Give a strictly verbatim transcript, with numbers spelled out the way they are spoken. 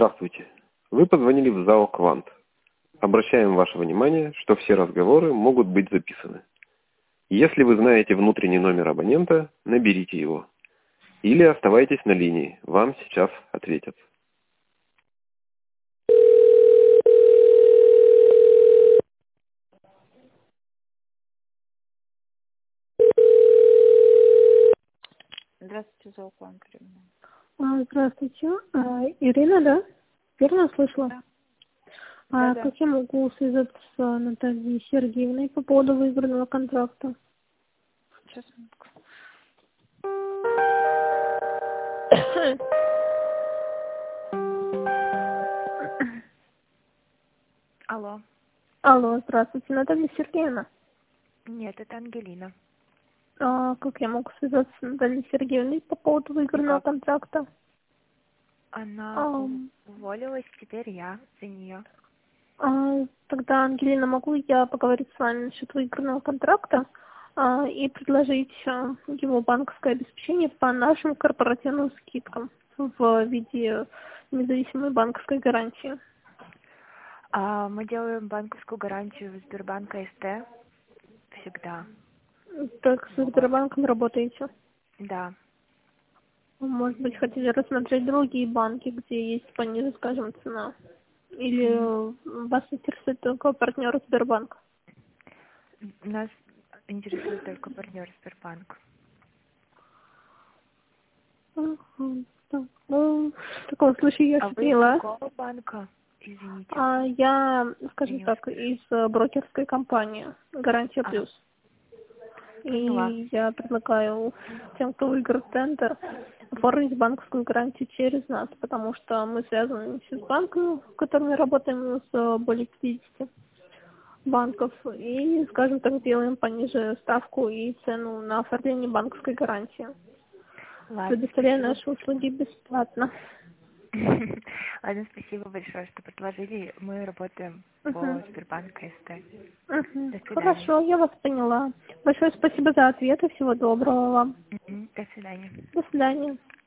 Здравствуйте. Вы позвонили в ЗАО «Квант». Обращаем ваше внимание, что все разговоры могут быть записаны. Если вы знаете внутренний номер абонента, наберите его. Или оставайтесь на линии, вам сейчас ответят. Здравствуйте, ЗАО «Квант». А, Здравствуйте. А, Ирина, да? Верно слышала? Да. А Да-да. как я могу связаться с Натальей Сергеевной по поводу выигранного контракта? Сейчас, минутку. Алло. Алло, здравствуйте, Наталья Сергеевна. Нет, это Ангелина. А как я могу связаться с Натальей Сергеевной по поводу выигранного Никак. контракта? Она А, у- уволилась, теперь я за нее. а, тогда, Ангелина, могу я поговорить с вами насчет выигранного контракта а, и предложить а, его банковское обеспечение по нашим корпоративным скидкам в виде независимой банковской гарантии? А, мы делаем банковскую гарантию в Сбербанка СТ всегда. Так, с Сбербанком работаете? Да. Может быть, хотели рассмотреть другие банки, где есть пониже, скажем, цена? Или М, э, вас интересует только партнер Сбербанка? Нас интересует только партнер Сбербанк. Ага, так, ну, в таком случае я А все вы из поняла. какого банка? Извините. А я, Я скажем не так, услышала. из э, брокерской компании «Гарантия А, Плюс». поняла. И я предлагаю тем, кто выиграет тендер, оформить банковскую гарантию через нас, потому что мы связаны с банком, с которыми работаем с э, более пятидесяти банков, и, скажем так, делаем пониже ставку и цену на оформление банковской гарантии. Ладно, Предоставляем спасибо. наши услуги бесплатно. Ладно, спасибо большое, что предложили. Мы работаем по Мгм. Сбербанку СТ. Мгм. До свидания. Хорошо, я вас поняла. Большое спасибо за ответ и всего доброго вам. Мгм. До свидания. До свидания.